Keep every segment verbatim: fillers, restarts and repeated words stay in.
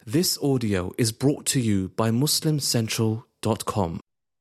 This audio is brought to you by Muslim Central dot com.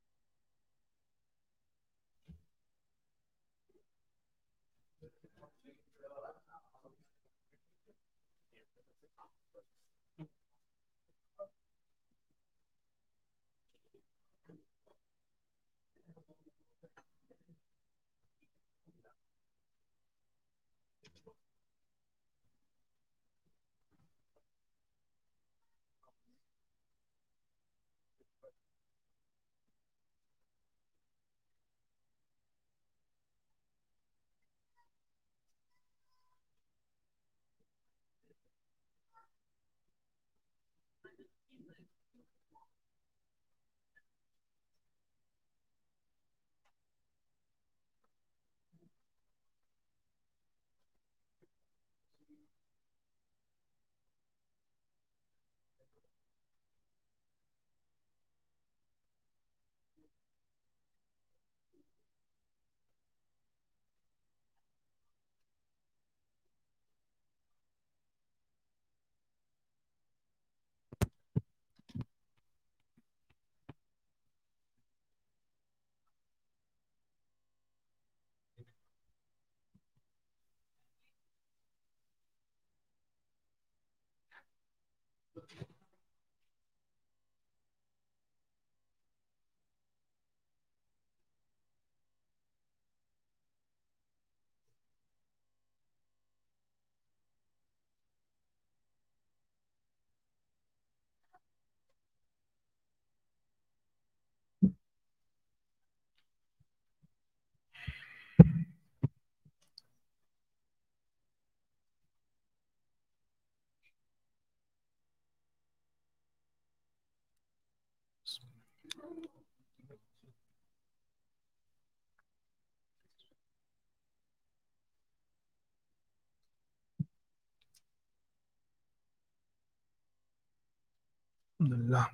Alhamdulillah.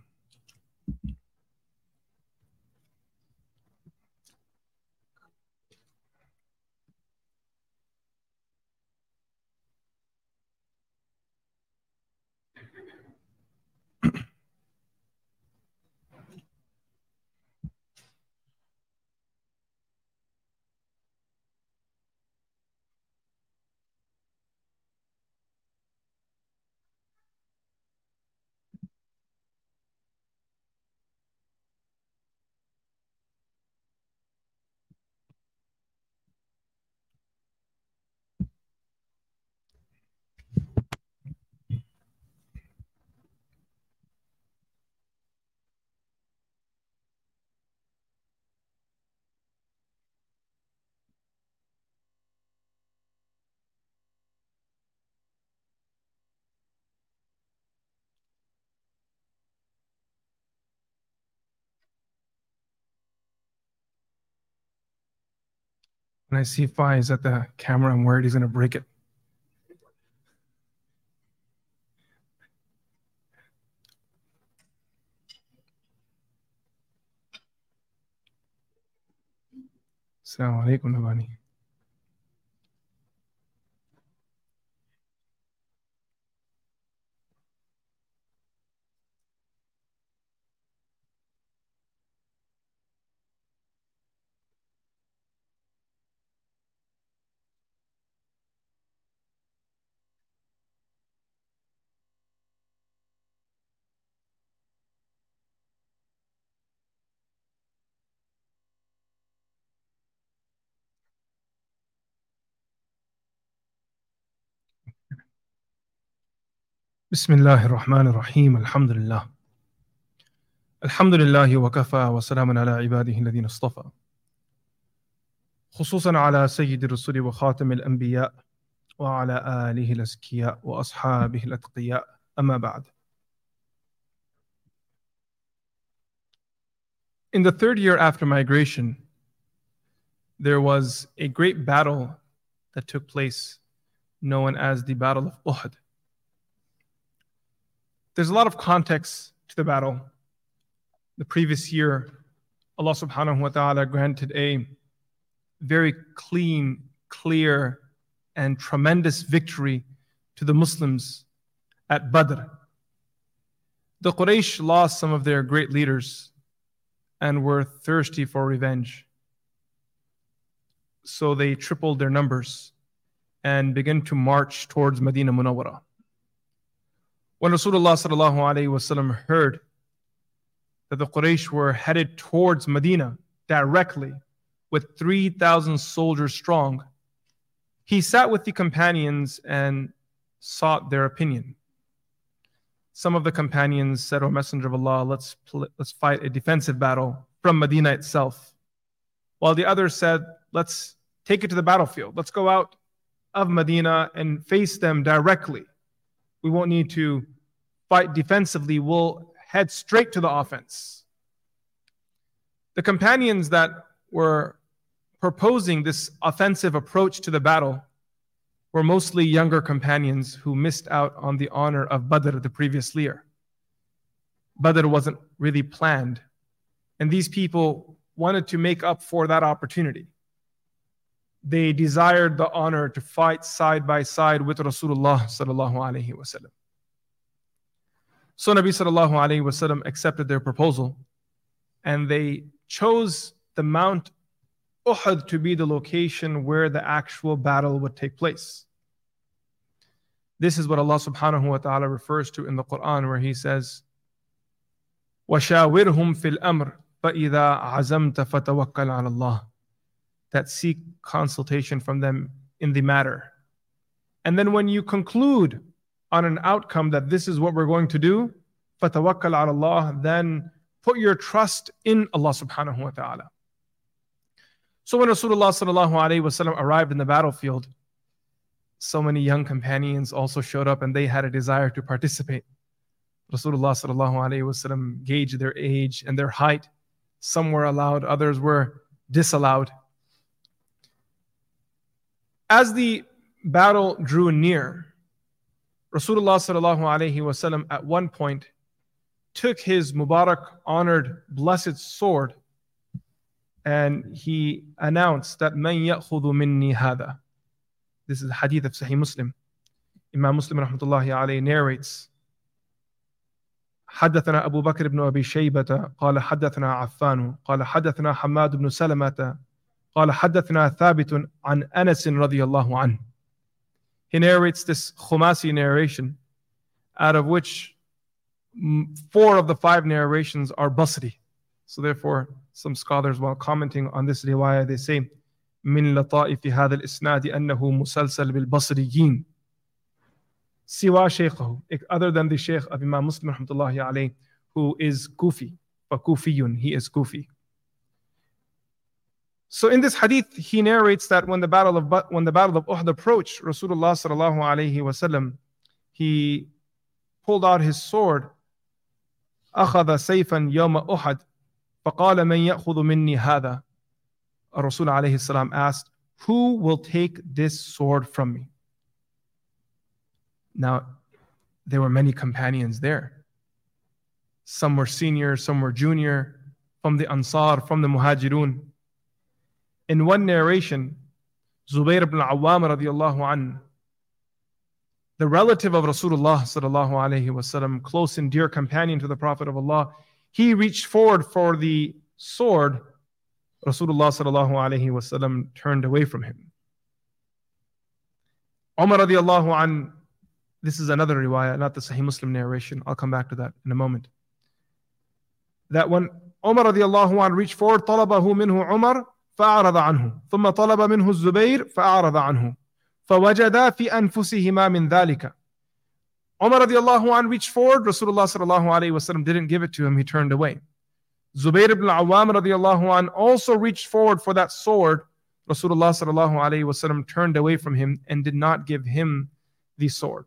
When I see Faiz at the camera, I'm worried he's going to break it. Assalamu alaikum, Nabani. Bismillah ar-Rahman ar-Rahim. Alhamdulillah. Alhamdulillah wa kafa wa salamun ala ibadihi alladhina istafa. خصوصا على سيد الرسل وخاتم الأنبياء وعلى آله الأزكياء وأصحابه الأتقياء أما بعد. In the third year after migration, there was a great battle that took place known as the Battle of Uhud. There's a lot of context to the battle. The previous year, Allah subhanahu wa ta'ala granted a very clean, clear, and tremendous victory to the Muslims at Badr. The Quraysh lost some of their great leaders and were thirsty for revenge. So they tripled their numbers and began to march towards Medina Munawwara. When Rasulullah sallallahu alaihi wasallam heard that the Quraysh were headed towards Medina directly with three thousand soldiers strong, he sat with the companions and sought their opinion. Some of the companions said, "O Messenger of Allah, let's, let's fight a defensive battle from Medina itself." While the others said, "Let's take it to the battlefield. Let's go out of Medina and face them directly. We won't need to fight defensively. We'll head straight to the offense." The companions that were proposing this offensive approach to the battle were mostly younger companions who missed out on the honor of Badr the previous year. Badr wasn't really planned, and these people wanted to make up for that opportunity. They desired the honor to fight side by side with Rasulullah sallallahu alaihi wasallam. So Nabi sallallahu alaihi wasallam accepted their proposal, and they chose the Mount Uhud to be the location where the actual battle would take place. This is what Allah subhanahu wa ta'ala refers to in the Quran, where He says, وَشَاوِرْهُمْ فِي الْأَمْرِ فَإِذَا عَزَمْتَ فَتَوَكَّلْ عَلَى اللَّهِ, that seek consultation from them in the matter. And then when you conclude on an outcome that this is what we're going to do, فَتَوَكَّلْ عَلَى اللَّهِ, then put your trust in Allah subhanahu wa ta'ala. So when Rasulullah sallallahu alaihi wasallam arrived in the battlefield, so many young companions also showed up and they had a desire to participate. Rasulullah sallallahu alaihi wasallam gauged their age and their height. Some were allowed, others were disallowed. As the battle drew near, Rasulullah sallallahu alaihi wasallam at one point took his Mubarak, honored, blessed sword, and he announced that "Man ya'khudhu minni hada." This is the hadith of Sahih Muslim. Imam Muslim rahmatullahi alayhi narrates, حدثنا أبو بكر بن أبي شيبة قال حدثنا عفان قال حدثنا حماد بن سلمة قال حدثنا ثابت عن أنس رضي الله عنه. He narrates this Khumasi narration, out of which four of the five narrations are Basri. So therefore, some scholars, while commenting on this riwayah, they say, من لطائف هذا الإسناد أنه مسلسل بالبصريين سوى شيخه, other than the Shaykh of Imam Muslim rahmatullahi alayhi, who is Kufi, فكوفي, he is Kufi. So in this hadith, he narrates that when the battle of when the battle of Uhud approached, Rasulullah sallallahu alayhi wasallam, he pulled out his sword, أخذ سيفا يوم أحد فقال من يأخذ مني هذا. Rasul alayhi salam asked, "Who will take this sword from me?" Now, there were many companions there. Some were senior, some were junior, from the Ansar, from the Muhajirun. In one narration, Zubayr ibn Awwam radiallahu an, the relative of Rasulullah sallallahu alayhi wasallam, close and dear companion to the Prophet of Allah, he reached forward for the sword. Rasulullah sallallahu alayhi wasallam turned away from him. Umar radiallahu an, this is another riwayah, not the Sahih Muslim narration. I'll come back to that in a moment. That when Umar radiallahu an reached forward, طلبه منه عمر فأعرض عنه ثم طلب منه الزبير فأعرض عنه فوجدا في أنفسهما من ذلك. Umar radiallahu an reached forward, Rasulullah sallallahu alayhi wasallam didn't give it to him, he turned away. Zubayr ibn Awwam radiallahu an also reached forward for that sword. Rasulullah sallallahu alayhi wasallam turned away from him and did not give him the sword.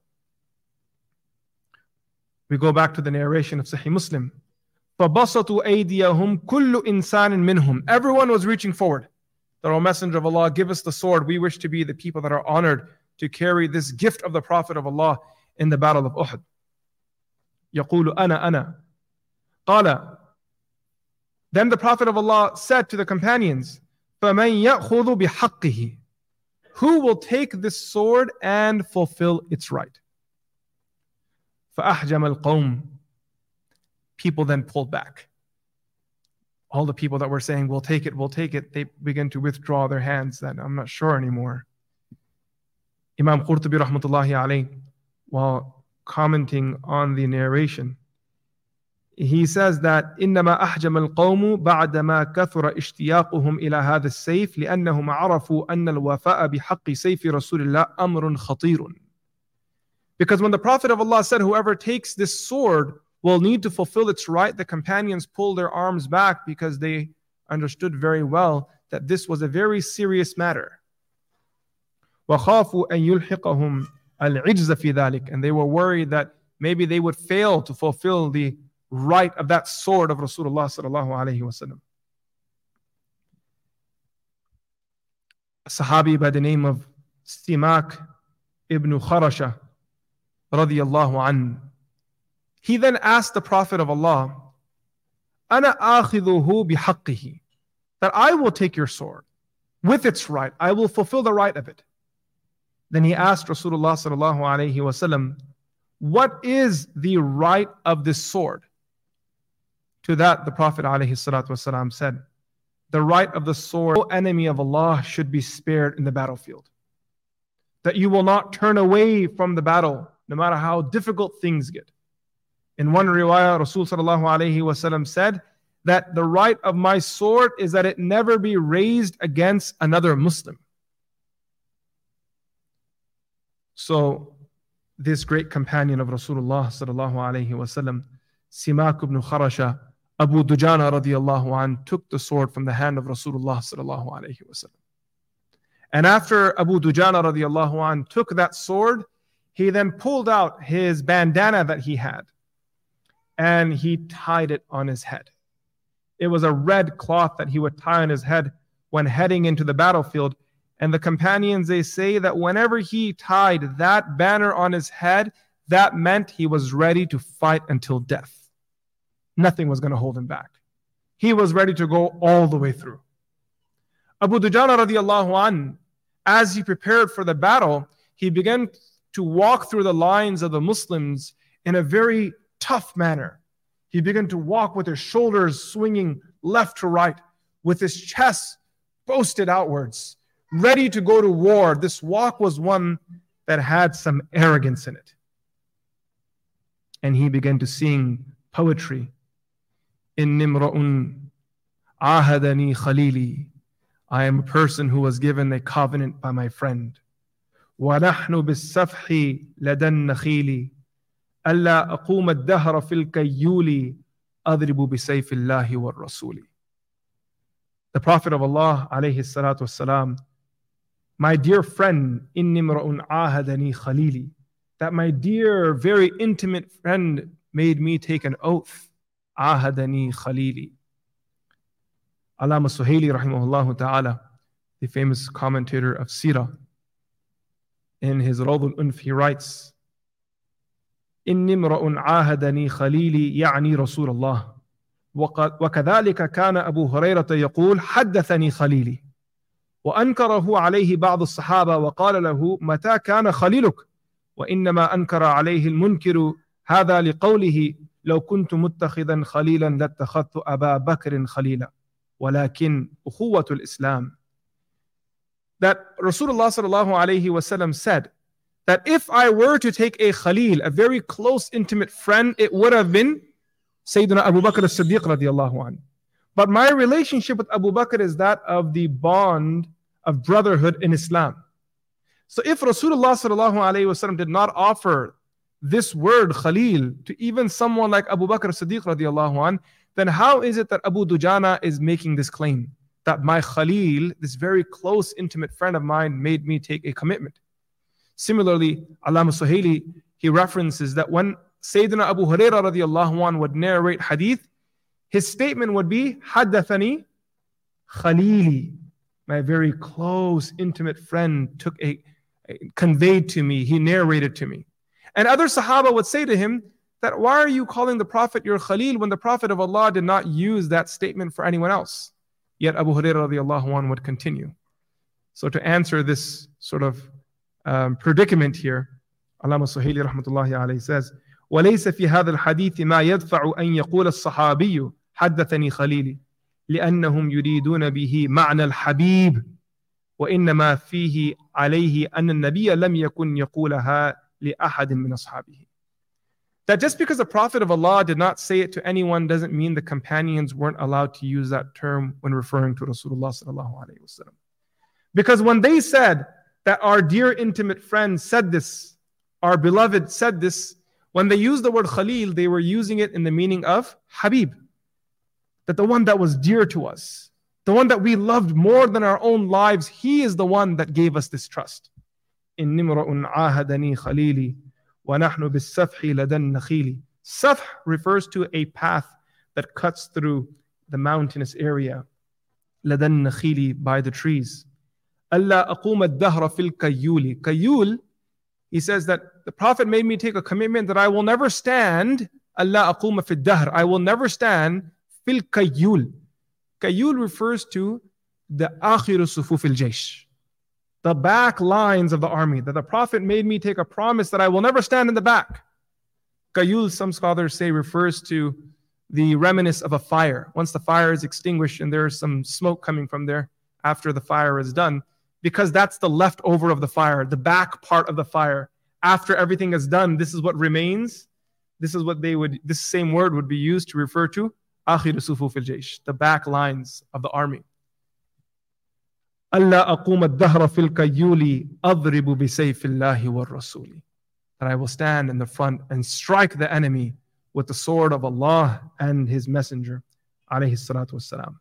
We go back to the narration of Sahih Muslim. فَبَسَطُوا أَيْدِيَهُمْ كُلُّ إِنسَانٍ مِّنْهُمْ. Everyone was reaching forward. The O Messenger of Allah, give us the sword. We wish to be the people that are honored to carry this gift of the Prophet of Allah in the battle of Uhud. يَقُولُ أَنَا أَنَا قَالَ. Then the Prophet of Allah said to the companions, فَمَنْ يَأْخُذُ بِحَقِّهِ. Who will take this sword and fulfill its right? فَأَحْجَمَ الْقَوْمِ. people then pulled back. All the people that were saying, we'll take it, we'll take it, they began to withdraw their hands that I'm not sure anymore. Imam Qurtubi rahmatullahi alayhi, while commenting on the narration, he says that إنما أحجم القوم بعدما كثر اشتياقهم إلى هذا السيف لأنهم عرفوا أن الوفاء بحق سيف رسول الله أمر خطير. Because when the Prophet of Allah said, whoever takes this sword will need to fulfill its right, the companions pulled their arms back because they understood very well that this was a very serious matter. وخافوا أن يلحقهم العجز في ذلك, and they were worried that maybe they would fail to fulfill the right of that sword of Rasulullah sallallahu alaihi wasallam. A Sahabi by the name of Simak ibn Kharasha radiyallahu an, he then asked the Prophet of Allah, أنا آخذه بحقه, that I will take your sword with its right, I will fulfill the right of it. Then he asked Rasulullah sallallahu alaihi wasallam, what is the right of this sword? To that, the Prophet ﷺ said, the right of the sword, no enemy of Allah should be spared in the battlefield. That you will not turn away from the battle, no matter how difficult things get. In one riwayah, Rasul ﷺ said that the right of my sword is that it never be raised against another Muslim. So, this great companion of Rasulullah ﷺ, Simak ibn Kharasha, Abu Dujana radiallahu an, took the sword from the hand of Rasulullah sallallahu alayhi wasallam. And after Abu Dujana radiallahu an took that sword, he then pulled out his bandana that he had and he tied it on his head. It was a red cloth that he would tie on his head when heading into the battlefield. And the companions, they say that whenever he tied that banner on his head, that meant he was ready to fight until death. Nothing was going to hold him back. He was ready to go all the way through. Abu Dujana radiallahu an, as he prepared for the battle, he began to walk through the lines of the Muslims in a very tough manner. He began to walk with his shoulders swinging left to right, with his chest boasted outwards, ready to go to war. This walk was one that had some arrogance in it. And he began to sing poetry. إِنِّ امْرَؤٌ عَاهَدَنِي خَلِيلِي, I am a person who was given a covenant by my friend. وَنَحْنُ بِالسَّفْحِ لَدَى النَّخِيلِ أَلَّا أَقُومَ الدَّهْرَ فِي الْكَيُّولِ أَضْرِبُ بِسَيْفِ اللَّهِ وَالرَّسُولِ. The Prophet of Allah alayhi salatu wasalam, my dear friend, إِنِّ امْرَؤٌ عَاهَدَنِي خَلِيلِي, that my dear, very intimate friend made me take an oath. Ahadani Khalili. Allama Suhaili rahimahullah ta'ala, the famous commentator of Sirah, in his Rawd al-Unf, he writes, إِنِّ امْرَؤٌ عَاهَدَنِي خَلِيلِي يَعْنِي رَسُولَ اللَّهِ وَكَذَلِكَ كَانَ أَبُو هُرَيْرَةَ يَقُولُ حَدَّثَنِي خَلِيلِي وَأَنْكَرَهُ عَلَيْهِ بَعْضُ الصَّحَابَةِ وَقَالَ لَهُ مَتَى كَانَ خَلِيلُكَ وَإِنَّمَا أَنْكَرَ عَلَيْهِ الْمُنْكِرُ هذا لقوله لو كنت متخذا خليلا لاتخذت أبا بكر خليلا ولكن أخوة الإسلام. That Rasulullah sallallahu alayhi wasallam said that if I were to take a khalil, a very close intimate friend, it would have been Sayyidina Abu Bakr as-Siddiq radiyallahu anhu. But my relationship with Abu Bakr is that of the bond of brotherhood in Islam. So if Rasulullah sallallahu alayhi wasallam did not offer this word Khalil to even someone like Abu Bakr as-Siddiq radiallahu an, then how is it that Abu Dujana is making this claim? That my Khalil, this very close, intimate friend of mine, made me take a commitment. Similarly, Allama Suhaili, he references that when Sayyidina Abu Hurairah radiallahu an would narrate hadith, his statement would be, Haddathani Khalili, my very close, intimate friend took a, a conveyed to me, he narrated to me. And other Sahaba would say to him that, why are you calling the Prophet your Khalil when the Prophet of Allah did not use that statement for anyone else? Yet Abu Hurairah radiallahu anhu would continue. So to answer this sort of um, predicament here, Allama Suhaili rahmatullahi alayhi says, وليس في هذا الحديث ما يدفع أن يقول الصحابي حدثني خليلي لأنهم يريدون به معنى الحبيب وإنما فيه عليه أن النبي لم يكن يقولها لأحد من أصحابه. That just because the Prophet of Allah did not say it to anyone doesn't mean the companions weren't allowed to use that term when referring to Rasulullah sallallahu alaihi wasallam. Because when they said that our dear intimate friend said this, our beloved said this, when they used the word Khalil, they were using it in the meaning of Habib. That the one that was dear to us, the one that we loved more than our own lives, he is the one that gave us this trust. إِنِّ امْرَؤٌ عَاهَدَنِي خَلِيلِي وَنَحْنُ بِالسَّفْحِ لَدَى النَّخِيلِ. Safh refers to a path that cuts through the mountainous area. لَدَى النَّخِيلِ, by the trees. أَلَّا أَقُومَ الدَّهْرَ فِي الْكَيُّولِ. Kayul, he says that the Prophet made me take a commitment that I will never stand. أَلَّا أَقُومَ فِي الدَّهْرِ, I will never stand. Fil Kayul. Kayul refers to the akhiru sufuf al-jaysh, the back lines of the army, that the Prophet made me take a promise that I will never stand in the back. Kayul, some scholars say, refers to the remnants of a fire. Once the fire is extinguished and there's some smoke coming from there after the fire is done, because that's the leftover of the fire, the back part of the fire. After everything is done, this is what remains. This is what they would, this same word would be used to refer to آخر صفوف الجيش, the back lines of the army. ألا أقوم الدهر في الكيول أضرب بسيف الله والرسول. That I will stand in the front and strike the enemy with the sword of Allah and His Messenger, عليه الصلاة والسلام.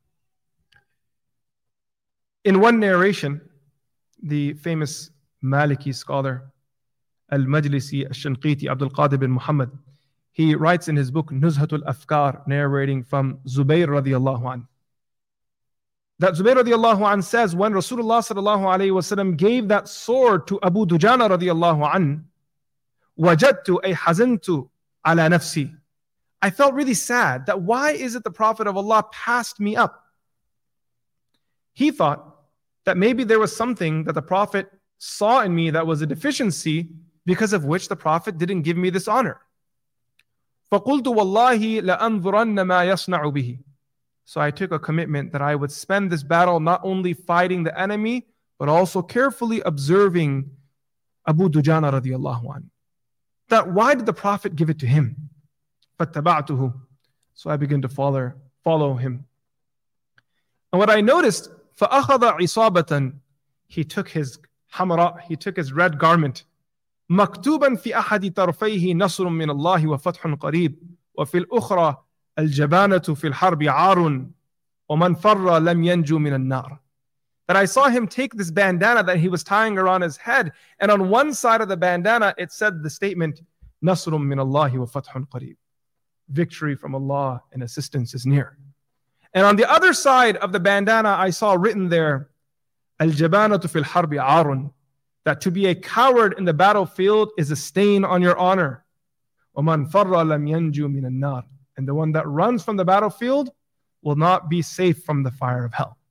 In one narration, the famous Maliki scholar Al-Majlisi Al-Shanqiti Abdul Qadir bin Muhammad, he writes in his book Nuzhatul Afkar, narrating from Zubayr radiallahu anh, that Zubayr radiallahu anh says, when Rasulullah sallallahu alayhi wasallam gave that sword to Abu Dujana radiallahu anh, wajadtu ay hazantu ala nafsi. I felt really sad that why is it the Prophet of Allah passed me up? He thought that maybe there was something that the Prophet saw in me that was a deficiency, because of which the Prophet didn't give me this honor. فَقُلْتُ وَاللَّهِ لَأَنظُرَنَّ مَا يَصْنَعُ بِهِ. So I took a commitment that I would spend this battle not only fighting the enemy, but also carefully observing Abu Dujana radiallahu anhu. That why did the Prophet give it to him? فَاتَّبَعْتُهُ. So I began to follow, follow him. And what I noticed, فَأَخَذَ عِصَابَةً. He took his hamra, he took his red garment. مكتوبا في أحد طرفيه نصر من الله وفتح قريب وفي الأخرى الجبانة في الحرب عار ومن فر لم ينجو من النار. That I saw him take this bandana that he was tying around his head, and on one side of the bandana it said the statement نصر من الله وفتح قريب, victory from Allah and assistance is near. And on the other side of the bandana I saw written there الجبانة في الحرب عار, that to be a coward in the battlefield is a stain on your honor. وَمَنْ فَرَّ لَمْ يَنْجُوا مِنَ النَّارِ. And the one that runs from the battlefield will not be safe from the fire of hell.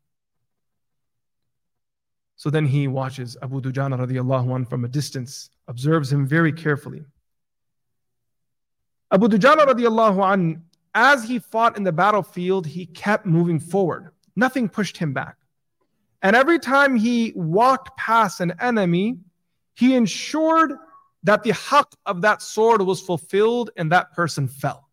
So then he watches Abu Dujana radiallahu anhu from a distance, observes him very carefully. Abu Dujana radiallahu anhu, as he fought in the battlefield, he kept moving forward. Nothing pushed him back. And every time he walked past an enemy, he ensured that the haqq of that sword was fulfilled and that person fell.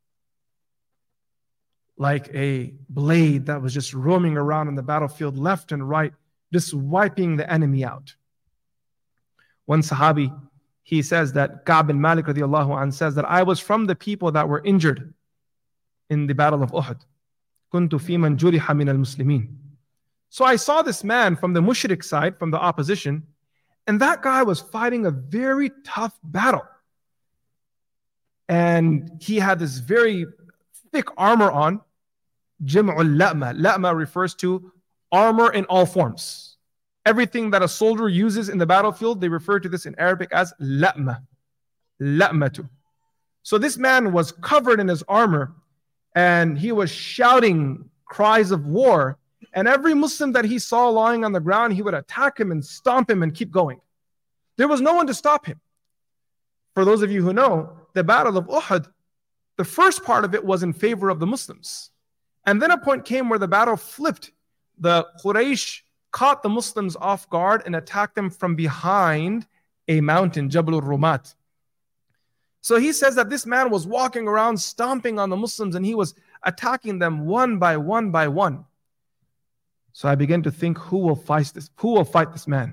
Like a blade that was just roaming around in the battlefield left and right, just wiping the enemy out. One Sahabi, he says that Ka'b bin Malik radiallahu anh says that I was from the people that were injured in the battle of Uhud. كنت في من جرح من المسلمين. So I saw this man from the mushrik side, from the opposition, and that guy was fighting a very tough battle. And he had this very thick armor on. Jim'ul la'ma. La'ma refers to armor in all forms. Everything that a soldier uses in the battlefield, they refer to this in Arabic as la'ma. La'matu. So this man was covered in his armor, and he was shouting cries of war. And every Muslim that he saw lying on the ground, he would attack him and stomp him and keep going. There was no one to stop him. For those of you who know, the Battle of Uhud, the first part of it was in favor of the Muslims. And then a point came where the battle flipped. The Quraysh caught the Muslims off guard and attacked them from behind a mountain, Jabal al-Rumat. So he says that this man was walking around stomping on the Muslims and he was attacking them one by one by one. So I began to think, who will fight this, who will fight this man?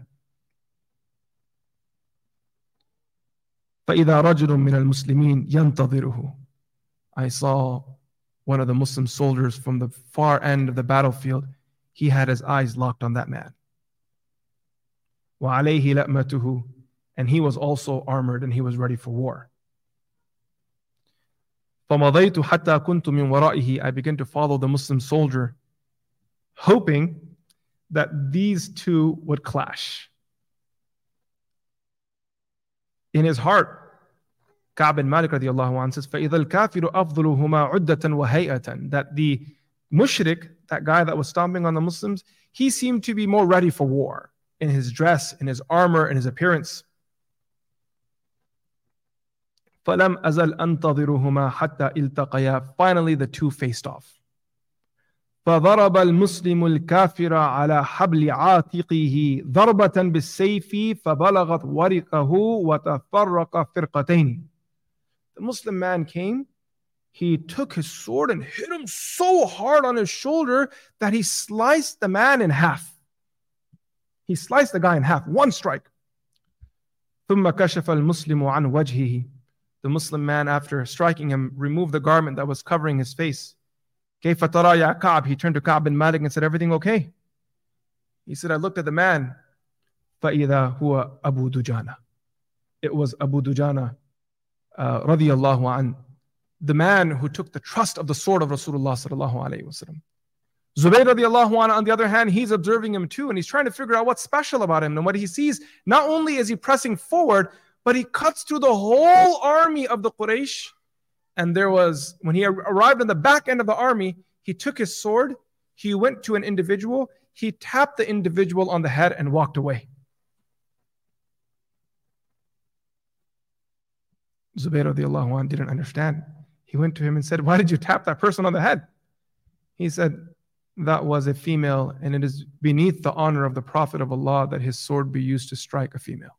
فَإِذَا رَجُلٌ مِّنَ الْمُسْلِمِينَ يَنْتَظِرُهُ. I saw one of the Muslim soldiers from the far end of the battlefield. He had his eyes locked on that man. وَعَلَيْهِ لَأْمَتُهُ. And he was also armored and he was ready for war. فَمَضَيْتُ حَتَّى كُنْتُ مِنْ وَرَائِهِ. I began to follow the Muslim soldier, hoping that these two would clash. In his heart, Ka'b bin Malik radiallahu anhu says, فَإِذَا الْكَافِرُ أَفْضُلُهُمَا عُدَّةً وَهَيْئَةً. That the mushrik, that guy that was stomping on the Muslims, he seemed to be more ready for war in his dress, in his armor, in his appearance. فَلَمْ أَزَلْ أَنْتَظِرُهُمَا حَتَّى إِلْتَقَيَا. Finally, the two faced off. فَضَرَبَ الْمُسْلِمُ الْكَافِرَ عَلَى حَبْلِ عَاتِقِهِ ضَرْبَةً بِالسَّيْفِ فَبَلَغَتْ وَرِقَهُ وَتَفَرَّقَ فِرْقَتَيْنِ. The Muslim man came, he took his sword and hit him so hard on his shoulder that he sliced the man in half. He sliced the guy in half, one strike. ثُمَّ كَشَفَ الْمُسْلِمُ عَنْ وَجْهِهِ. The Muslim man, after striking him, removed the garment that was covering his face. كَيْفَ تَرَى يَا كَعْبِ. He turned to Ka'b bin Malik and said, everything okay? He said, I looked at the man. فَإِذَا هُوَ أَبُو دُجَانَةَ. It was Abu Dujana uh, radiyallahu an, the man who took the trust of the sword of Rasulullah sallallahu alayhi wa sallam. Zubayr radiallahu an, on the other hand, he's observing him too, and he's trying to figure out what's special about him. And what he sees, not only is he pressing forward, but he cuts through the whole army of the Quraysh. And there was, when he arrived on the back end of the army, he took his sword, he went to an individual, he tapped the individual on the head and walked away. Zubayr radiallahu anh didn't understand. He went to him and said, why did you tap that person on the head? He said, that was a female, and it is beneath the honor of the Prophet of Allah that his sword be used to strike a female.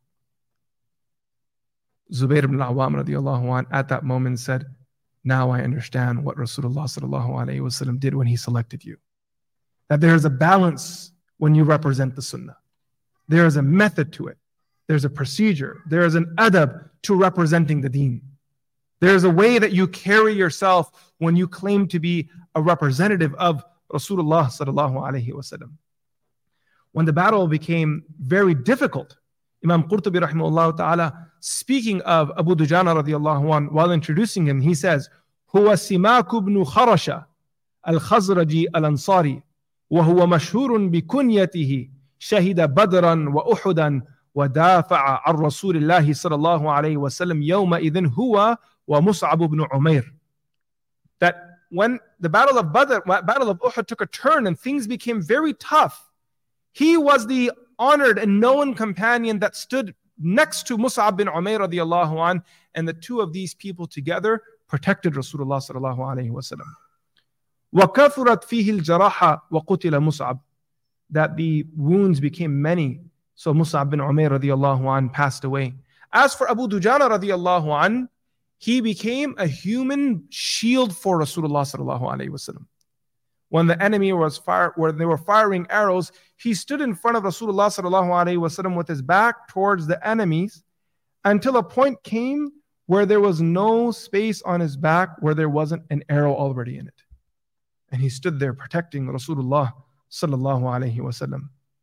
Zubayr ibn al-Awwam radiallahu anh at that moment said, now I understand what Rasulullah sallallahu alayhi wa sallam did when he selected you. That there is a balance when you represent the sunnah. There is a method to it. There's a procedure. There is an adab to representing the deen. There is a way that you carry yourself when you claim to be a representative of Rasulullah sallallahu alayhi wa sallam. When the battle became very difficult, Imam Qurtubi rahimahullah ta'ala, speaking of Abu Dujana radiallahu anh, while introducing him, he says, هو سماك بن خرشة الخزرجي الأنصاري وهو مشهور بكنيته شهد بدرا وأحدا ودافع عن رسول الله صلى الله عليه وسلم يومئذ هو ومصعب بن عمير. That when the battle of Badr, battle of Uhud took a turn and things became very tough, he was the honored and known companion that stood next to Mus'ab bin Umair radiallahu an, and the two of these people together protected Rasulullah sallallahu alayhi wa sallam. وَكَثُرَتْ فِيهِ الْجَرَاحَ وَقُتِلَ مُصْعَبْ. That the wounds became many, so Mus'ab bin Umair radiallahu an passed away. As for Abu Dujana radiallahu an, he became a human shield for Rasulullah sallallahu alayhi wa sallam. When the enemy was fire, where they were firing arrows, he stood in front of Rasulullah sallallahu alayhi wa sallam with his back towards the enemies until a point came where there was no space on his back where there wasn't an arrow already in it. And he stood there protecting Rasulullah sallallahu alayhi wa sallam.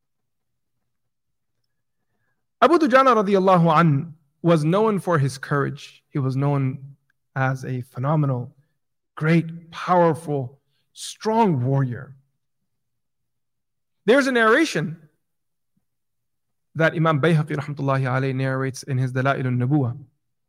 Abu Dujana radiallahu an was known for his courage. He was known as a phenomenal, great, powerful, strong warrior. There's a narration that Imam Bayhaqi rahmatullahi alayhi narrates in his Dala'il al-Nubuwah.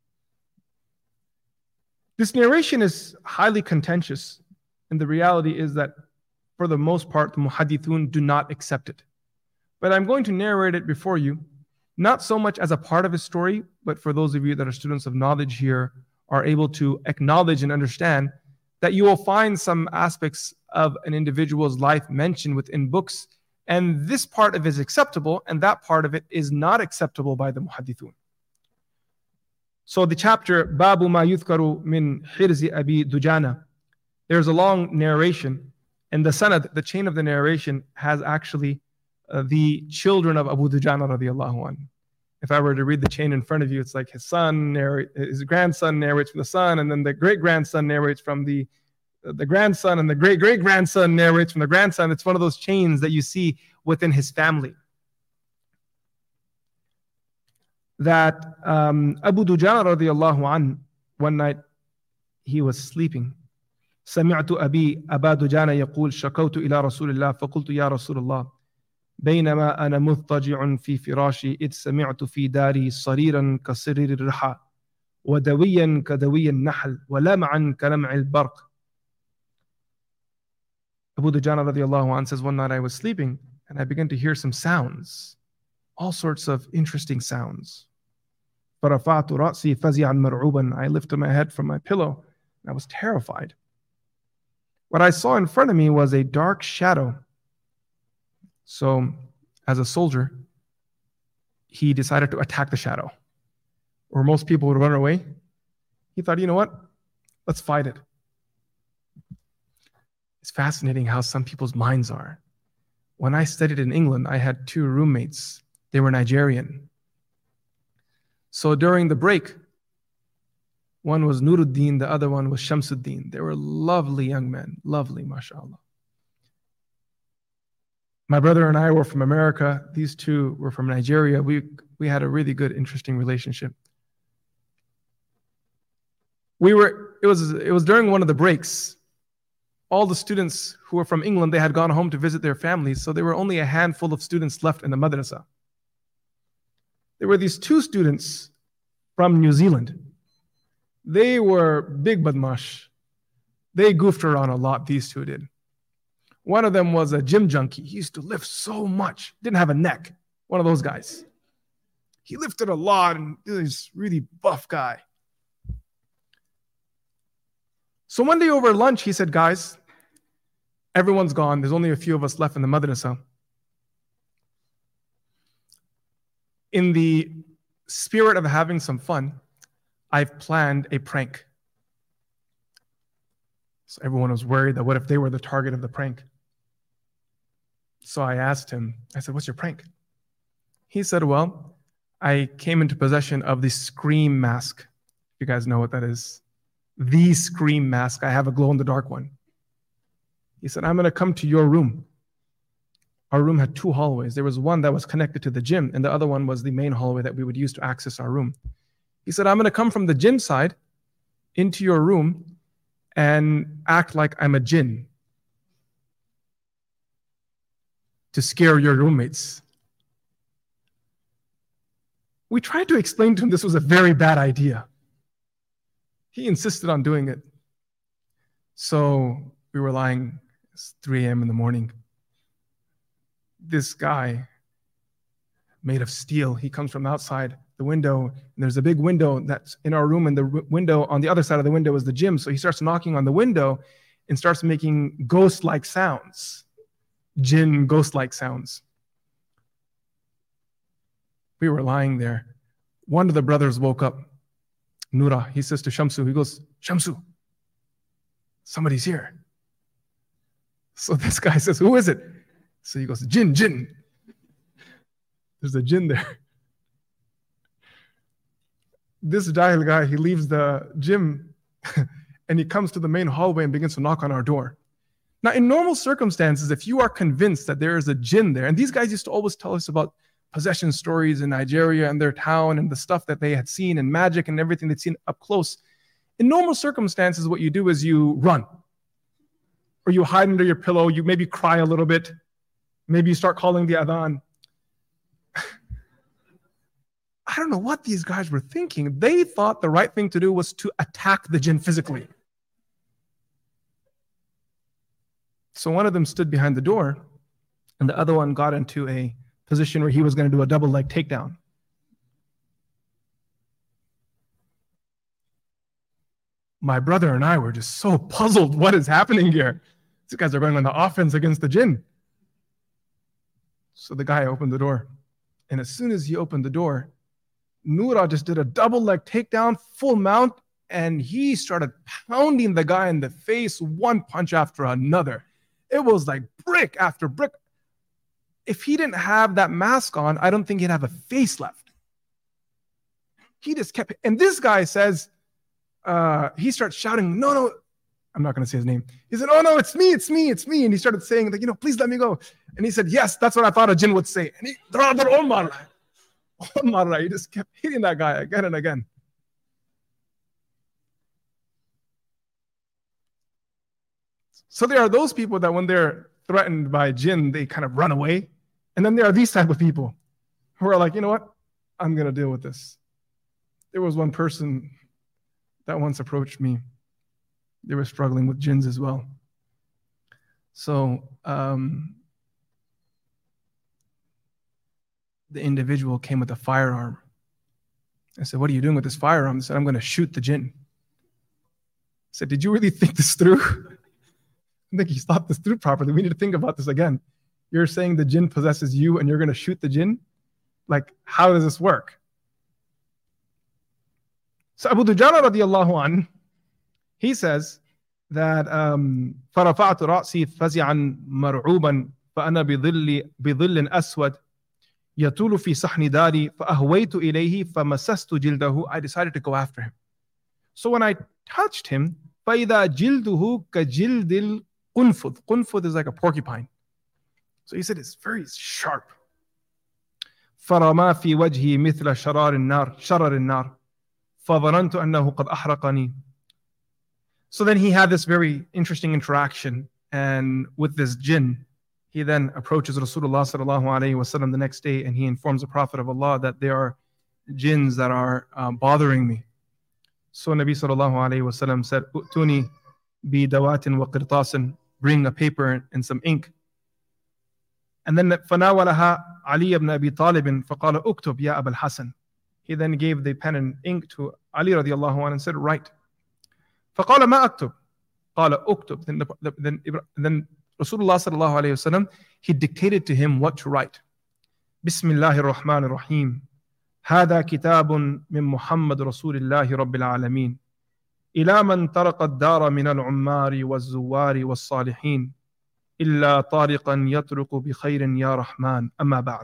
This narration is highly contentious, and the reality is that for the most part, the muhaddithun do not accept it. But I'm going to narrate it before you, not so much as a part of his story, but for those of you that are students of knowledge here, are able to acknowledge and understand that you will find some aspects of an individual's life mentioned within books, and this part of it is acceptable, and that part of it is not acceptable by the muhaddithun. So the chapter, Babu ma yudhkaru min hirzi Abi Dujana, there's a long narration, and the sanad, the chain of the narration, has actually uh, the children of Abu Dujana radiallahu anhu. If I were to read the chain in front of you, it's like his son, narrate, his grandson narrates from the son, and then the great-grandson narrates from the, the grandson, and the great-great-grandson narrates from the grandson. It's one of those chains that you see within his family. That um, Abu Dujana radiallahu anhu, one night he was sleeping. سمعت أبي أبا دجانة يقول شكوت إلى رسول الله فقلت يا رسول الله بينما أنا مضطجع في فراشي إذ سمعت في داري صريرا كصرير الرحى ودويا كدوي النحل ولمعا كلمع البرق. Abu Dujana radiallahu anhu says, one night I was sleeping and I began to hear some sounds, all sorts of interesting sounds. فرفعت رأسي فزعا مرعوبا. I lifted my head from my pillow and I was terrified. What I saw in front of me was a dark shadow. So, as a soldier, he decided to attack the shadow. Or most people would run away. He thought, you know what? Let's fight it. It's fascinating how some people's minds are. When I studied in England, I had two roommates. They were Nigerian. So during the break, one was Nuruddin, the other one was Shamsuddin. They were lovely young men, lovely, mashallah. My brother and I were from America. These two were from Nigeria. We, we had a really good, interesting relationship. We were, it was, it was during one of the breaks. All the students who were from England, they had gone home to visit their families, so there were only a handful of students left in the madrasa. There were these two students from New Zealand. They were big badmash. They goofed around a lot, these two did. One of them was a gym junkie. He used to lift so much. Didn't have a neck. One of those guys. He lifted a lot and he was a really buff guy. So one day over lunch, he said, guys, everyone's gone. There's only a few of us left in the madrasa. In the spirit of having some fun, I've planned a prank. So everyone was worried that what if they were the target of the prank? So I asked him, I said, what's your prank? He said, well, I came into possession of the Scream mask. You guys know what that is. The Scream mask. I have a glow-in-the-dark one. He said, I'm going to come to your room. Our room had two hallways. There was one that was connected to the gym, and the other one was the main hallway that we would use to access our room. He said, I'm going to come from the gym side into your room and act like I'm a jinn to scare your roommates. We tried to explain to him this was a very bad idea. He insisted on doing it. So we were lying, it's three a.m. in the morning. This guy, made of steel, he comes from outside the window, and there's a big window that's in our room, and the r- window on the other side of the window is the gym. So he starts knocking on the window and starts making ghost-like sounds, jinn ghost-like sounds. We were lying there. One of the brothers woke up, Nura. He says to Shamsu, he goes, Shamsu, somebody's here. So this guy says, who is it? So he goes, jinn, jinn. There's a jinn there. This Jahil guy, he leaves the gym and he comes to the main hallway and begins to knock on our door. Now, in normal circumstances, if you are convinced that there is a jinn there, and these guys used to always tell us about possession stories in Nigeria and their town and the stuff that they had seen and magic and everything they'd seen up close. In normal circumstances, what you do is you run. Or you hide under your pillow, you maybe cry a little bit, maybe you start calling the adhan. I don't know what these guys were thinking. They thought the right thing to do was to attack the jinn physically. So one of them stood behind the door, and the other one got into a position where he was going to do a double leg takedown. my brother and I were just so puzzled. What is happening here? These guys are going on the offense against the jinn. So the guy opened the door. And as soon as he opened the door, Noura just did a double leg takedown, full mount, and he started pounding the guy in the face, one punch after another. It was like brick after brick. If he didn't have that mask on, I don't think he'd have a face left. He just kept, and this guy says, uh, he starts shouting, no, no, I'm not going to say his name. He said, oh no, it's me, it's me, it's me. And he started saying, like, you know, please let me go. And he said, yes, that's what I thought a jinn would say. And he, Omar, Omar, he just kept hitting that guy again and again. So there are those people that when they're threatened by jinn, they kind of run away. And then there are these type of people who are like, you know what? I'm going to deal with this. There was one person that once approached me. They were struggling with jinns as well. So um, the individual came with a firearm. I said, what are you doing with this firearm? He said, I'm going to shoot the jinn. I said, did you really think this through? I think you thought this through properly. We need to think about this again. You're saying the jinn possesses you and you're going to shoot the jinn? Like, how does this work? So Abu Dujana radiallahu anh, he says that فَرَفَعْتُ رَأْسِي فَزِعًا مَرْعُوبًا فَأَنَا بِظِلِّ بِظِلٍّ أَسْوَدٍ يَطُولُ فِي صَحْنِ دَارِي فَأَهْوَيْتُ إِلَيْهِ فَمَسَسْتُ جِلْدَهُ. I decided to go after him. So when I touched him, فَإِذَا جِلْدُهُ كَجِلْدِ الْقُنْفُذ. Qunfud is like a porcupine. So he said it's very sharp. فَرَمَا فِي وَجْهِي مِثْلَ شَرَارِ النَّارِ شَرَرِ النَّارِ فَظَنَنْتُ أَنَّهُ قَدْ أَحْرَقَنِي. So then he had this very interesting interaction, and with this jinn, he then approaches Rasulullah sallallahu alaihi wasallam the next day, and he informs the Prophet of Allah that there are jinns that are uh, bothering me. So Nabi sallallahu alaihi wasallam said, "U'tuni bi dawatin wa qirtasin." Bring a paper and some ink. And then فَنَاوَلَهَا Ali ibn Abi Talib فَقَالَ أُكْتُبْ يَا أَبَا الْحَسَنِ. He then gave the pen and ink to Ali radiallahu anhu and said, write. فَقَالَ مَا أَكْتُبْ قَالَ أُكْتُبْ. Then, the, then, then Rasulullah sallallahu alayhi wasallam, he dictated to him what to write. بسم الله الرحمن الرحيم هذا كتاب من محمد رسول الله رب العالمين إلى من طرق الدار من العمار والزوار والصالحين إلا طارقا يطرق بخير يا رحمن أما بعد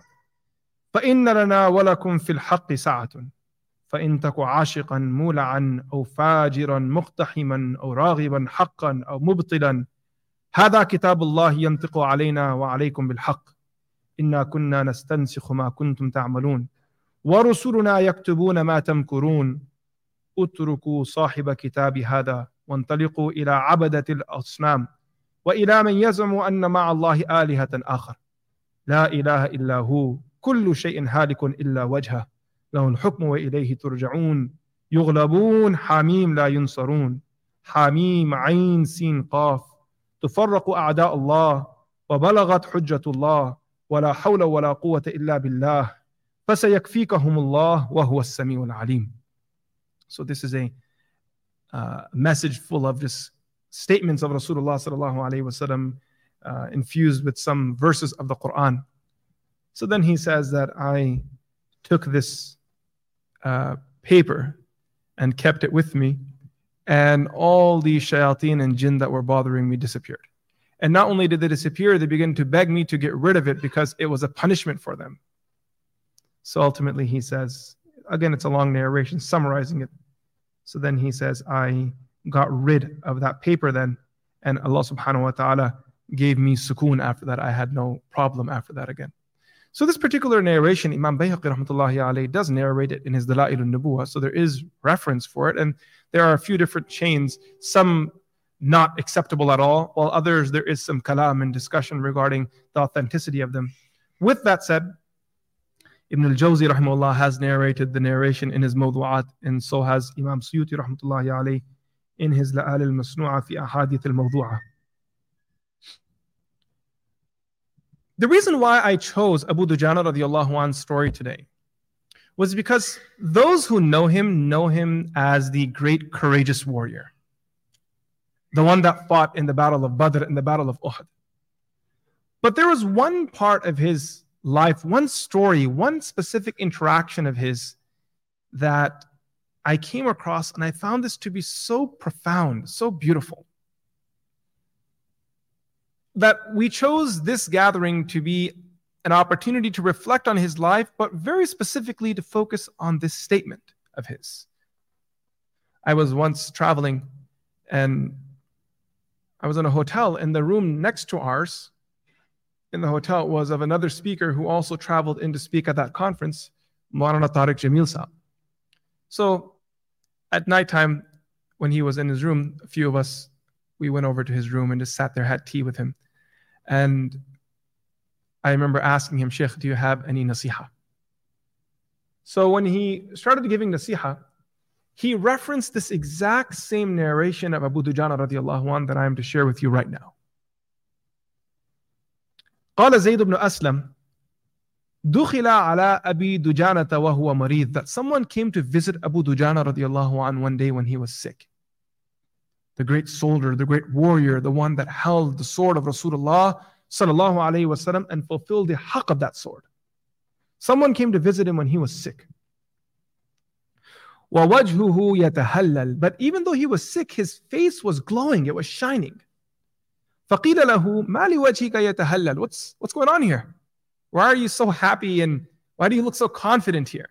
فإن لنا ولكم في الحق سعة فإن تك عاشقا مولعا أو فاجرا مقتحما أو راغبا حقا أو مبطلا هذا كتاب الله ينطق علينا وعليكم بالحق إنا كنا نستنسخ ما كنتم تعملون ورسلنا يكتبون ما تمكرون اتركوا صاحب كتاب هذا وانطلقوا إلى عبدة الأصنام وإلى من يزعم أن مع الله آلهة آخر لا إله إلا هو كل شيء هالك إلا وجهه له الحكم وإليه ترجعون يغلبون حميم لا ينصرون حميم عين سين قاف تفرق أعداء الله وبلغت حجة الله ولا حول ولا قوة إلا بالله فسيكفيكهم الله وهو السميع العليم. So this is a uh, message full of just statements of Rasulullah sallallahu alaihi wasallam uh, infused with some verses of the Quran. So then he says that I took this uh, paper and kept it with me, and all the shayateen and jinn that were bothering me disappeared. And not only did they disappear, they began to beg me to get rid of it because it was a punishment for them. So ultimately he says, again, it's a long narration summarizing it. So then he says, I got rid of that paper then, and Allah subhanahu wa ta'ala gave me sukoon after that. I had no problem after that again. So this particular narration, Imam Bayhaqi rahmatullahi alayhi does narrate it in his Dala'il al-Nubuwah. So there is reference for it, and there are a few different chains, some not acceptable at all, while others there is some kalam and discussion regarding the authenticity of them. With that said, Ibn al-Jawzi rahimahullah has narrated the narration in his Mawdu'at, and so has Imam Suyuti rahmatullahi alayhi in his La'al al-Masnu'a fi Ahadith al-Mawdu'a. The reason why I chose Abu Dujana radiallahu anhu's story today was because those who know him know him as the great courageous warrior. the one that fought in the battle of Badr and the battle of Uhud. But there was one part of his life, one story, one specific interaction of his that I came across, and I found this to be so profound, so beautiful, that we chose this gathering to be an opportunity to reflect on his life, but very specifically to focus on this statement of his. I was once traveling, and I was in a hotel, and the room next to ours in the hotel was of another speaker who also traveled in to speak at that conference, Maulana Tariq Jamil Saab. So at nighttime, when he was in his room, a few of us, we went over to his room and just sat there, had tea with him. And I remember asking him, Sheikh, do you have any nasiha? So when he started giving nasiha, he referenced this exact same narration of Abu Dujana radiallahu anh that I am to share with you right now. قال زيد بن أسلم دخل على أبي دجانة وهو مريض, that someone came to visit Abu Dujana radiallahu anh one day when he was sick. The great soldier, the great warrior, the one that held the sword of Rasulullah sallallahu alayhi wasallam and fulfilled the haqq of that sword. Someone came to visit him when he was sick. وَوَجْهُهُ يَتَهَلَّلْ, but even though he was sick, his face was glowing, it was shining. فَقِيلَ لَهُ مَا لِوَجْهِكَ يَتَهَلَّلْ, What's, what's going on here? Why are you so happy and why do you look so confident here?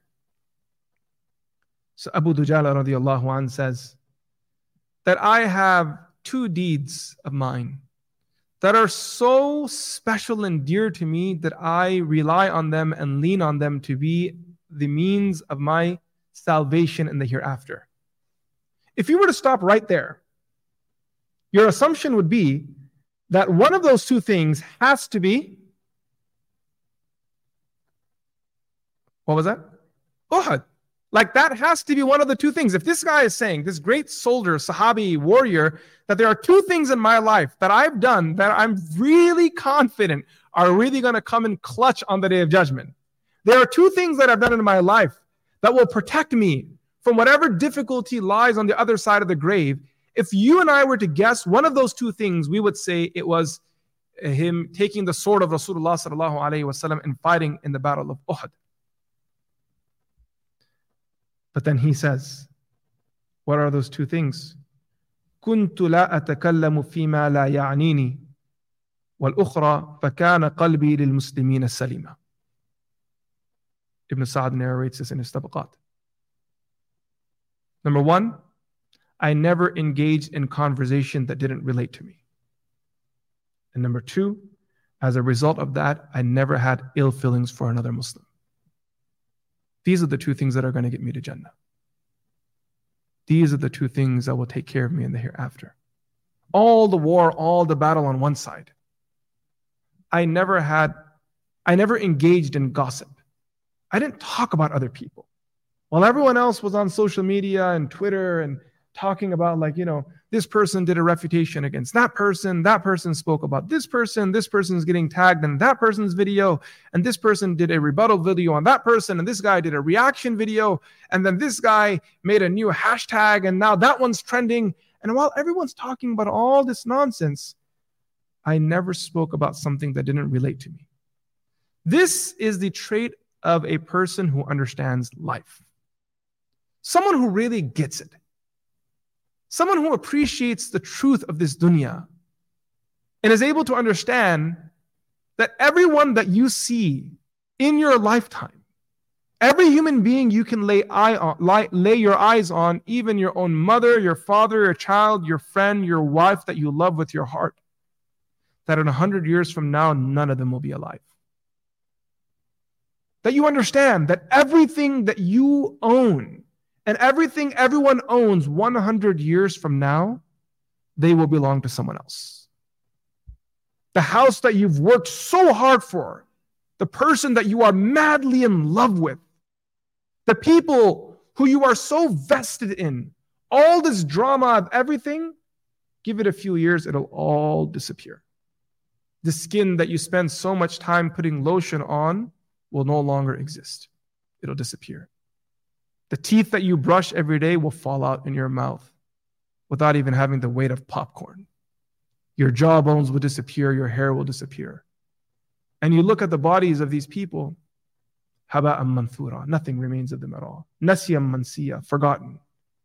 So Abu Dujala radiallahu anh says that I have two deeds of mine that are so special and dear to me that I rely on them and lean on them to be the means of my salvation in the hereafter. If you were to stop right there, your assumption would be that one of those two things has to be, what was that? Uhud. Like that has to be one of the two things. If this guy is saying, this great soldier, Sahabi, warrior, that there are two things in my life that I've done that I'm really confident are really going to come in clutch on the Day of Judgment. There are two things that I've done in my life that will protect me from whatever difficulty lies on the other side of the grave. If you and I were to guess one of those two things, we would say it was him taking the sword of Rasulullah sallallahu alaihi wasallam and fighting in the battle of Uhud. But then he says, what are those two things? كنت لا أتكلم فيما لا يعنيني والأخرى فكان قلبي للمسلمين السليمة. Ibn Sa'd narrates this in his Tabaqat. Number one, I never engaged in conversation that didn't relate to me. And number two, as a result of that, I never had ill feelings for another Muslim. These are the two things that are going to get me to Jannah. These are the two things that will take care of me in the hereafter. All the war, all the battle on one side. I never had, I never engaged in gossip. I didn't talk about other people. While everyone else was on social media and Twitter and talking about, like, you know, this person did a refutation against that person, that person spoke about this person, this person's getting tagged in that person's video, and this person did a rebuttal video on that person, and this guy did a reaction video, and then this guy made a new hashtag, and now that one's trending. And while everyone's talking about all this nonsense, I never spoke about something that didn't relate to me. This is the trait of a person who understands life. Someone who really gets it. Someone who appreciates the truth of this dunya and is able to understand that everyone that you see in your lifetime, every human being you can lay, eye on, lay, lay your eyes on, even your own mother, your father, your child, your friend, your wife that you love with your heart, that in a hundred years from now, none of them will be alive. That you understand that everything that you own and everything everyone owns one hundred years from now, they will belong to someone else. The house that you've worked so hard for, the person that you are madly in love with, the people who you are so vested in, all this drama of everything, give it a few years, it'll all disappear. The skin that you spend so much time putting lotion on will no longer exist. It'll disappear. The teeth that you brush every day will fall out in your mouth, without even having the weight of popcorn. Your jawbones will disappear, your hair will disappear. And you look at the bodies of these people, haba'an manthura, nothing remains of them at all. Nasyam mansiya, forgotten.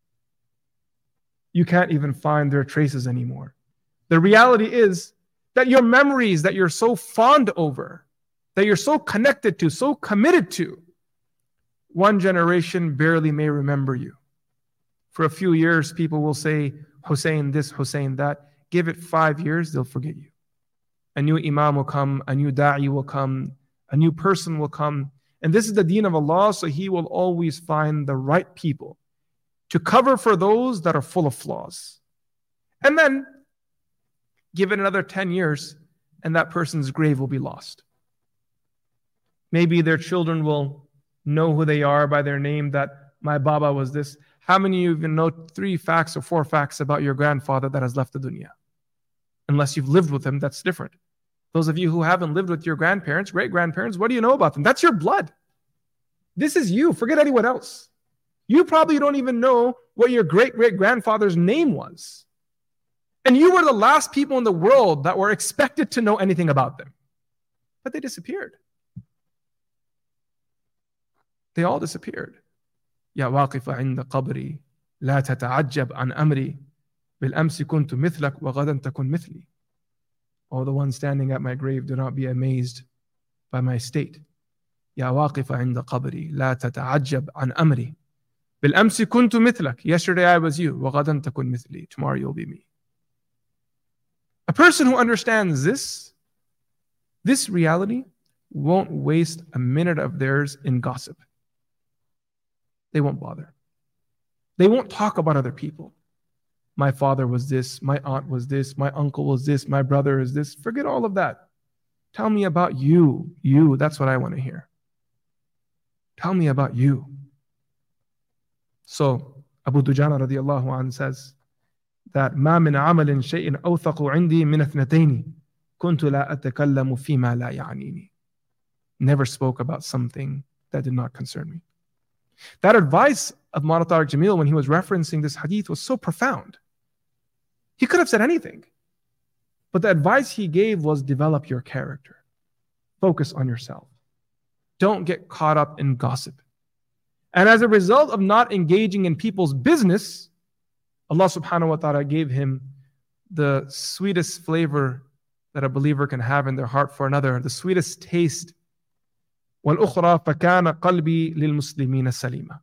You can't even find their traces anymore. The reality is that your memories that you're so fond over, that you're so connected to, so committed to, one generation barely may remember you. For a few years, people will say, Hussein this, Hussein that. Give it five years, they'll forget you. A new imam will come, a new da'i will come, a new person will come. And this is the deen of Allah, so He will always find the right people to cover for those that are full of flaws. And then, give it another ten years, and that person's grave will be lost. Maybe their children will know who they are by their name, that my Baba was this. How many of you even know three facts or four facts about your grandfather that has left the dunya? Unless you've lived with him, that's different. Those of you who haven't lived with your grandparents, great-grandparents, what do you know about them? That's your blood. This is you. Forget anyone else. You probably don't even know what your great-great-grandfather's name was. And you were the last people in the world that were expected to know anything about them. But they disappeared. They all disappeared. يا واقف عند قبري لا تتعجب عن أمري بالأمس كنت مثلك وغدا تكن مثلي. O the one standing at my grave, do not be amazed by my state. يا واقف عند قبري لا تتعجب عن أمري بالأمس كنت مثلك. Yesterday I was you. وغدا تكن مثلي. Tomorrow you'll be me. A person who understands this, this reality, won't waste a minute of theirs in gossip. They won't bother. They won't talk about other people. My father was this, my aunt was this, my uncle was this, my brother is this. Forget all of that. Tell me about you. You, that's what I want to hear. Tell me about you. So, Abu Dujana radiallahu anhu says that ما من عمل شيء أوثق عندي من اثنتين كنت لا أتكلم فيما لا يعنيني. Never spoke about something that did not concern me. That advice of Mawlana Tariq Jamil when he was referencing this hadith was so profound. He could have said anything. But the advice he gave was develop your character. Focus on yourself. Don't get caught up in gossip. And as a result of not engaging in people's business, Allah subhanahu wa ta'ala gave him the sweetest flavor that a believer can have in their heart for another, the sweetest taste. وَالْأُخْرَى فَكَانَ قَلْبِي لِلْمُسْلِمِينَ سَلِيمًا.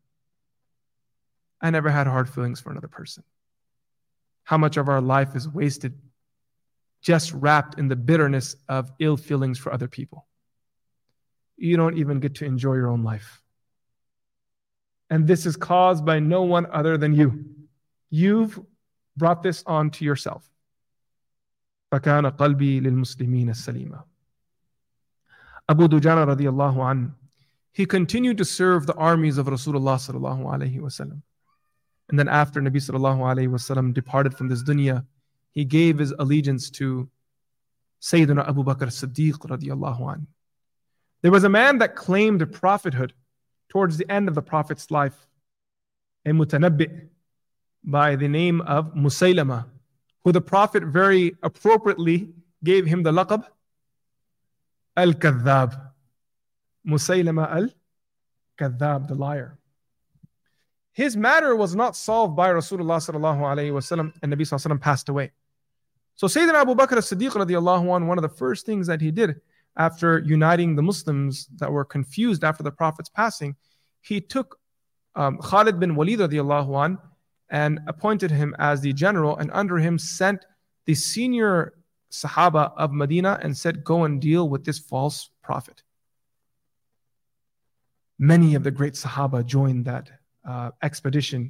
I never had hard feelings for another person. How much of our life is wasted just wrapped in the bitterness of ill feelings for other people. You don't even get to enjoy your own life. And this is caused by no one other than you. You've brought this on to yourself. فَكَانَ قَلْبِي لِلْمُسْلِمِينَ سَلِيمًا. Abu Dujana radiallahu anhu, he continued to serve the armies of Rasulullah sallallahu alayhi wasallam. And then after Nabi sallallahu alayhi wasallam departed from this dunya, he gave his allegiance to Sayyidina Abu Bakr Siddiq radiallahu anhu. There was a man that claimed prophethood towards the end of the Prophet's life, a mutanabbi by the name of Musaylama, who the Prophet very appropriately gave him the laqab Al-Kadhab. Musaylama Al-Kadhab, the liar. His matter was not solved by Rasulullah sallallahu alayhi wasallam, and Nabi sallallahu alayhi wasallam passed away. So Sayyidina Abu Bakr as-Siddiq radiallahu anhu, one of the first things that he did after uniting the Muslims that were confused after the Prophet's passing, he took um, Khalid bin Walid radiallahu anhu and appointed him as the general, and under him sent the senior Sahaba of Medina and said, go and deal with this false prophet. Many of the great Sahaba joined that uh, expedition.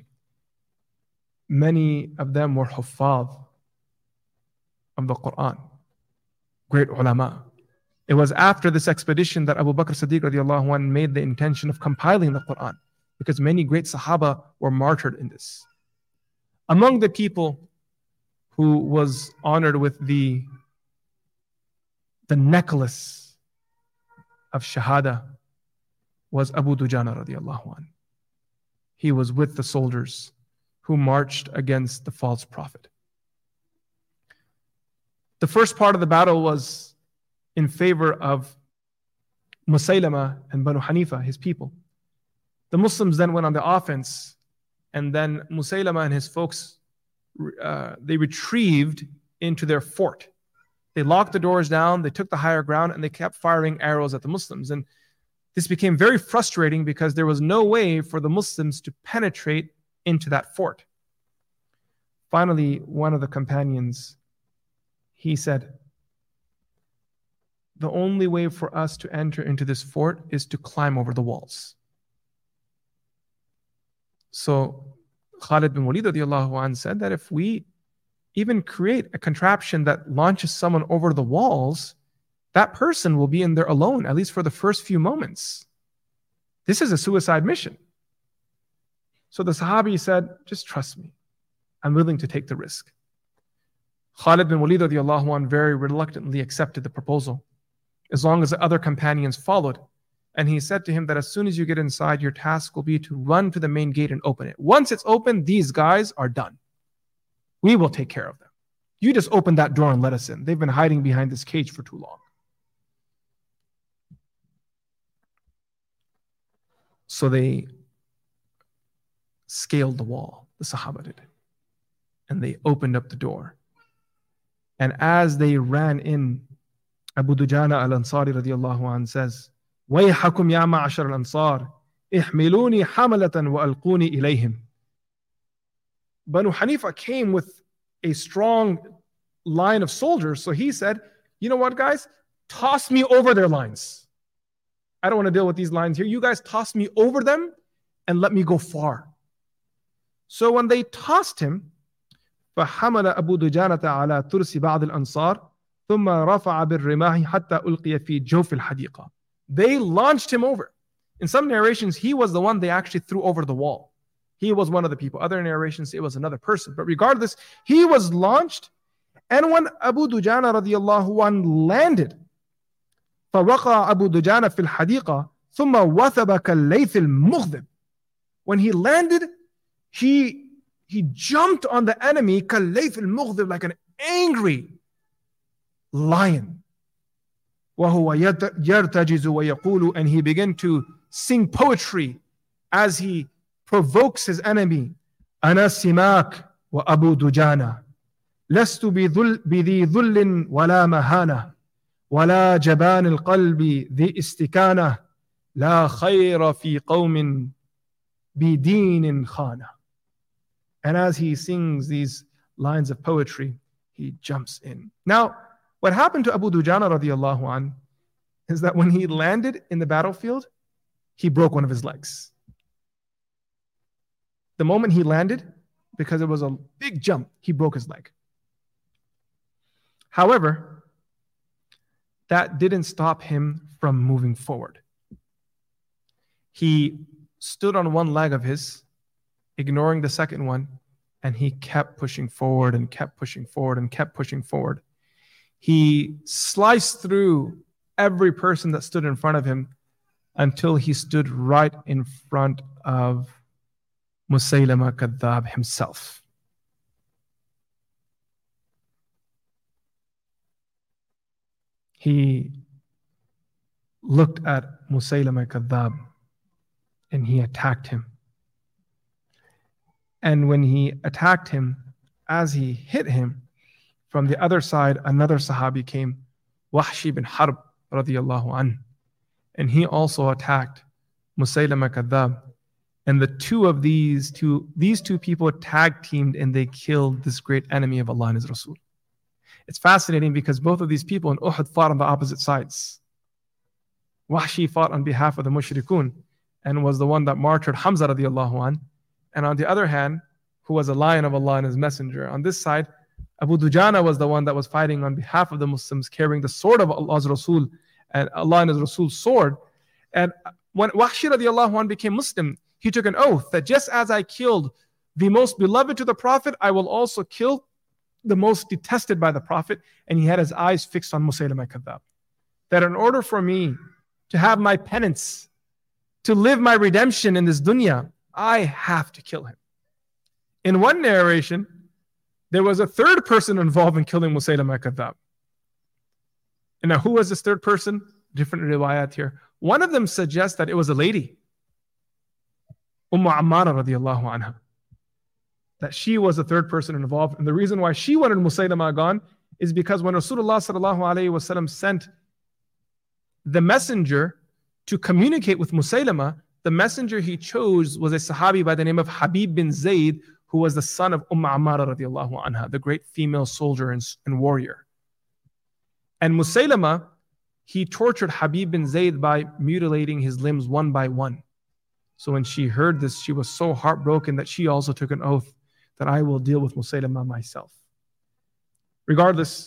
Many of them were huffaz of the Quran, great ulama. It was after this expedition that Abu Bakr Siddiq radiallahu anhu made the intention of compiling the Quran, because many great Sahaba were martyred in this. Among the people who was honored with the, the necklace of Shahada was Abu Dujana radiallahu anhu. He was with the soldiers who marched against the false prophet. The first part of the battle was in favor of Musaylama and Banu Hanifa, his people. The Muslims then went on the offense, and then Musaylama and his folks, uh, they retrieved into their fort. They locked the doors down, they took the higher ground, and they kept firing arrows at the Muslims. And this became very frustrating because there was no way for the Muslims to penetrate into that fort. Finally, one of the companions, he said, the only way for us to enter into this fort is to climb over the walls. So Khalid bin Walid radiallahu anh said that if we even create a contraption that launches someone over the walls, that person will be in there alone, at least for the first few moments. This is a suicide mission. So the Sahabi said, just trust me. I'm willing to take the risk. Khalid bin Walid radiallahu anh very reluctantly accepted the proposal, as long as the other companions followed. And he said to him that as soon as you get inside, your task will be to run to the main gate and open it. Once it's open, these guys are done. We will take care of them. You just open that door and let us in. They've been hiding behind this cage for too long. So they scaled the wall, the Sahaba did. And they opened up the door. And as they ran in, Abu Dujana al-Ansari radiallahu anh says, وَيْحَكُمْ يَا مَعْشَرَ الْأَنصَارِ احْمِلُونِي حَمَلَةً وَأَلْقُونِي إِلَيْهِمْ. Banu Hanifa came with a strong line of soldiers, so he said, you know what, guys? Toss me over their lines. I don't want to deal with these lines here. You guys toss me over them and let me go far. So when they tossed him, فحمل أبو دجانة على ترس بعض الأنصار ثم رفع بالرماح حتى ألقي في جوف الحديقة. They launched him over. In some narrations, he was the one they actually threw over the wall. He was one of the people. Other narrations, it was another person. But regardless, he was launched. And when Abu Dujana radiallahu anhu landed, فوقع أبو دجانة في الحديقة ثم وثب كالليث المغضب. When he landed, he he jumped on the enemy كالليث المغضب, like an angry lion. وهو يرتجز ويقول, and he began to sing poetry as he provokes his enemy. أنا سماك وأبو دجانة لست بذي ذل ولا مهانة ولا جبان القلب ذي استكانة لا خير في قوم بدين خانة. And as he sings these lines of poetry, he jumps in. Now, what happened to Abu Dujana radiallahu an is that when he landed in the battlefield, he broke one of his legs. The moment he landed, because it was a big jump, he broke his leg. However, that didn't stop him from moving forward. He stood on one leg of his, ignoring the second one, and he kept pushing forward and kept pushing forward and kept pushing forward. He sliced through every person that stood in front of him until he stood right in front of Musaylama Kadhab himself. He looked at Musaylama Kadhab and he attacked him. And when he attacked him, as he hit him, from the other side, another Sahabi came, Wahshi bin Harb radiallahu anh, and he also attacked Musaylama Kadhab. And the two of these two, these two people tag teamed and they killed this great enemy of Allah and His Rasul. It's fascinating because both of these people in Uhud fought on the opposite sides. Wahshi fought on behalf of the mushrikun and was the one that martyred Hamza radiallahu anh. And on the other hand, who was a lion of Allah and His Messenger. On this side, Abu Dujana was the one that was fighting on behalf of the Muslims, carrying the sword of Allah's Rasul and Allah and His Rasul's sword. And when Wahshi radiallahu anh became Muslim, he took an oath that just as I killed the most beloved to the Prophet, I will also kill the most detested by the Prophet. And he had his eyes fixed on Musaylama Kadhab. That in order for me to have my penance, to live my redemption in this dunya, I have to kill him. In one narration, there was a third person involved in killing Musaylama Kadhab. And now, who was this third person? Different riwayat here. One of them suggests that it was a lady, Umm Ammara radiallahu anha, that she was the third person involved. And the reason why she wanted Musaylama gone is because when Rasulullah sallallahu alayhi wasallam sent the messenger to communicate with Musaylama, the messenger he chose was a Sahabi by the name of Habib bin Zayd, who was the son of Umm Ammara radiallahu anha, the great female soldier and, and warrior. And Musaylama, he tortured Habib bin Zayd by mutilating his limbs one by one. So when she heard this, she was so heartbroken that she also took an oath that I will deal with Musaylama myself. Regardless,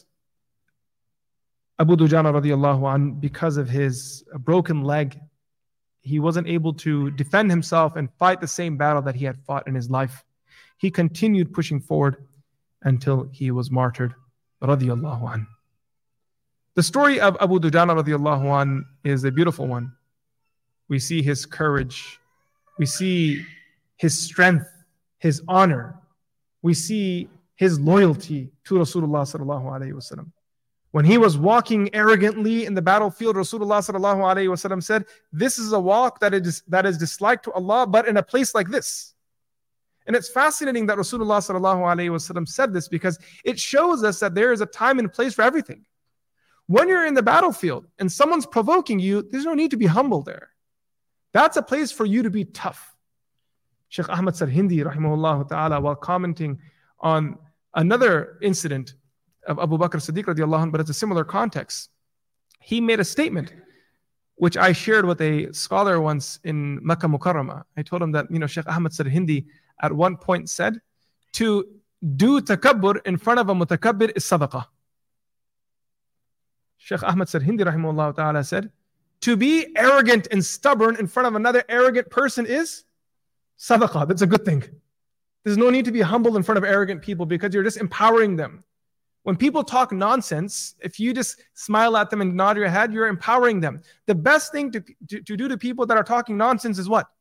Abu Dujana radiallahu anh, because of his broken leg, he wasn't able to defend himself and fight the same battle that he had fought in his life. He continued pushing forward until he was martyred radiallahu anh. The story of Abu Dujana radiallahu anh is a beautiful one. We see his courage. We see his strength, his honor. We see his loyalty to Rasulullah sallallahu alayhi wasallam. When he was walking arrogantly in the battlefield, Rasulullah sallallahu alayhi wasallam said, this is a walk that is, that is disliked to Allah, but in a place like this. And it's fascinating that Rasulullah sallallahu alayhi wasallam said this because it shows us that there is a time and place for everything. When you're in the battlefield and someone's provoking you, there's no need to be humble there. That's a place for you to be tough. Shaykh Ahmad Sarhindi, rahimahullah ta'ala, while commenting on another incident of Abu Bakr Siddiq radiallahu anh, but it's a similar context, he made a statement which I shared with a scholar once in Makkah Mukarramah. I told him that, you know, Shaykh Ahmad Sarhindi at one point said, to do takabbur in front of a mutakabbir is sadaqah. Shaykh Ahmad Sarhindi rahimahullah ta'ala said, to be arrogant and stubborn in front of another arrogant person is sadaqah. That's a good thing. There's no need to be humble in front of arrogant people because you're just empowering them. When people talk nonsense, if you just smile at them and nod your head, you're empowering them. The best thing to, to, to do to people that are talking nonsense is what?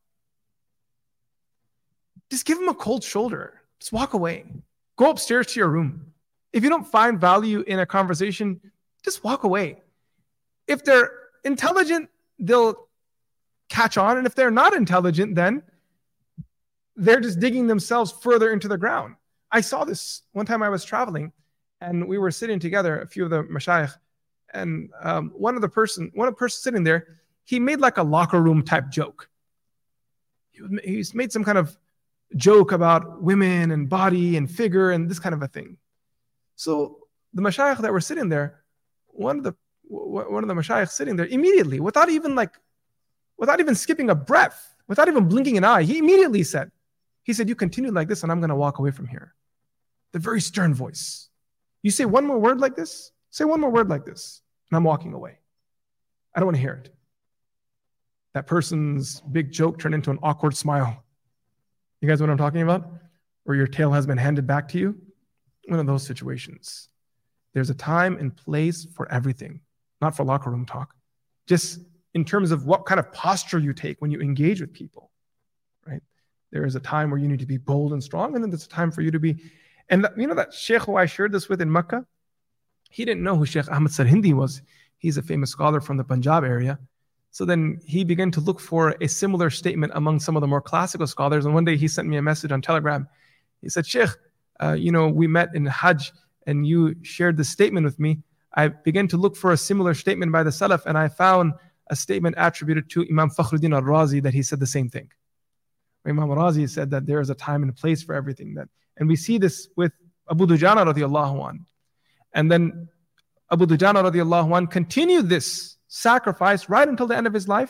Just give them a cold shoulder. Just walk away. Go upstairs to your room. If you don't find value in a conversation, just walk away. If they're intelligent, they'll catch on. And if they're not intelligent, then they're just digging themselves further into the ground. I saw this one time I was traveling and we were sitting together, a few of the mashayikh, and um, one of the person, one of the person sitting there, he made like a locker room type joke. He, he's made some kind of joke about women and body and figure and this kind of a thing. So the mashayikh that were sitting there, one of the one of the mashayikh sitting there, immediately, without even like, without even skipping a breath, without even blinking an eye, he immediately said, he said, you continue like this and I'm going to walk away from here. The very stern voice. You say one more word like this, say one more word like this, and I'm walking away. I don't want to hear it. That person's big joke turned into an awkward smile. You guys know what I'm talking about? Where your tail has been handed back to you? One of those situations. There's a time and place for everything, not for locker room talk. Just in terms of what kind of posture you take when you engage with people, right? There is a time where you need to be bold and strong, and then there's a time for you to be, and that, you know that Sheikh who I shared this with in Mecca, he didn't know who Sheikh Ahmad Sarhindi was. He's a famous scholar from the Punjab area. So then he began to look for a similar statement among some of the more classical scholars. And one day he sent me a message on Telegram. He said, Sheikh, uh, you know, we met in Hajj and you shared this statement with me. I began to look for a similar statement by the Salaf, and I found a statement attributed to Imam Fakhruddin al-Razi that he said the same thing. Imam al-Razi said that there is a time and a place for everything. That, and we see this with Abu Dujana radiallahu anh. And then Abu Dujana radiallahu anh continued this sacrifice right until the end of his life.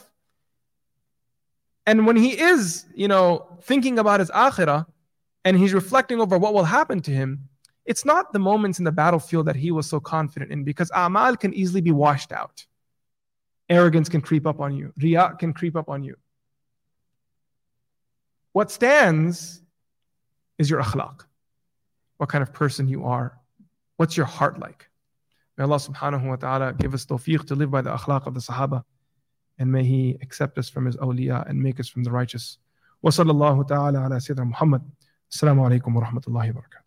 And when he is, you know, thinking about his akhirah and he's reflecting over what will happen to him, it's not the moments in the battlefield that he was so confident in, because a'mal can easily be washed out. Arrogance can creep up on you. Riya can creep up on you. What stands is your akhlaq. What kind of person you are. What's your heart like? May Allah subhanahu wa ta'ala give us tawfiq to live by the akhlaq of the Sahaba. And may He accept us from His awliya and make us from the righteous. Wa sallallahu ta'ala ala Sayyidina Muhammad Assalamu alaikum wa rahmatullahi wa barakatuh.